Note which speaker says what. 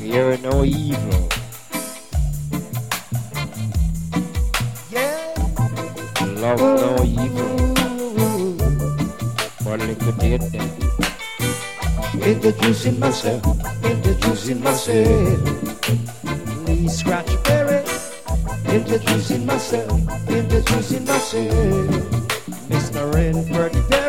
Speaker 1: fear no evil.
Speaker 2: Yeah.
Speaker 1: Love no evil. But liquidate them.
Speaker 2: Introducing myself, introducing myself. Lee Scratch Perry. Introducing myself, introducing myself. Mr. Renford Perry.